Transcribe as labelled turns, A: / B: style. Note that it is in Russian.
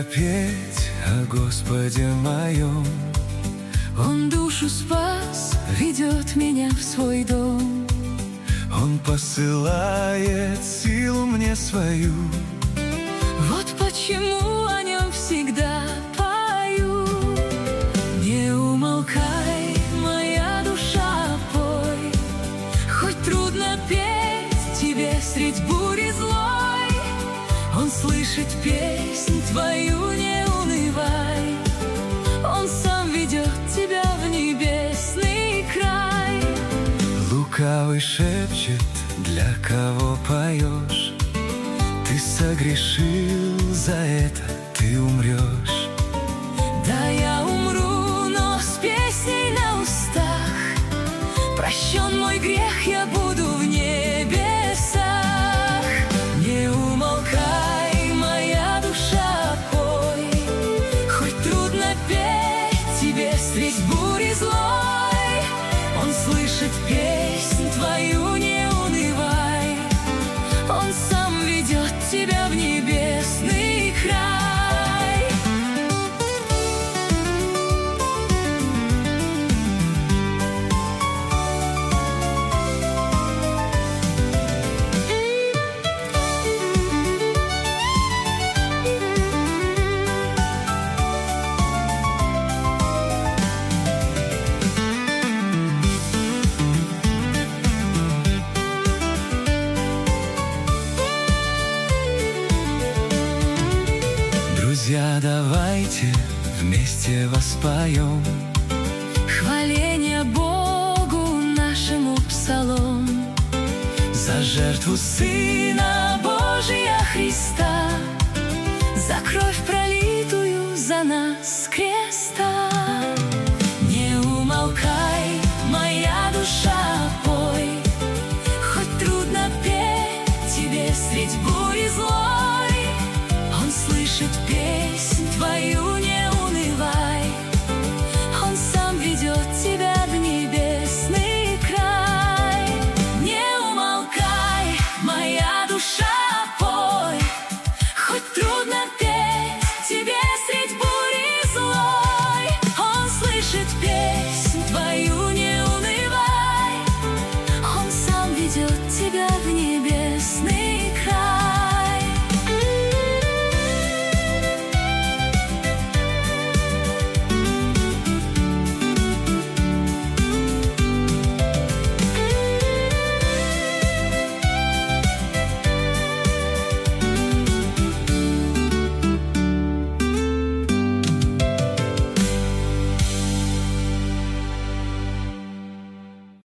A: петь о Господе моем.
B: Он душу спас, ведет меня в свой дом.
A: Он посылает силу мне свою.
B: Вот почему о нем всегда пою. Не умолкай, моя душа, пой. Хоть трудно петь тебе средь бури злой, он слышит песнь твою, не унывай. Он сам ведет тебя в небесный край.
A: Лукавый шепчет, для кого поешь. Ты согрешил, за это ты умрешь.
B: Да, я умру, но с песней на устах. Прощен мой грех, я буду в небесах. Не умолкай, моя душа, пой. Хоть трудно петь тебе средь бури злой, он слышит песнь твою, не унывай. Он сам ведет тебя в небесный край.
A: Друзья, давайте вместе воспоем
B: Хваление Богу нашему псалом.
A: за жертву
B: Сына Божия Христа, за кровь пролитую за нас с креста. Не умолкай, моя душа, пой. Хоть трудно петь тебе средь бури злой,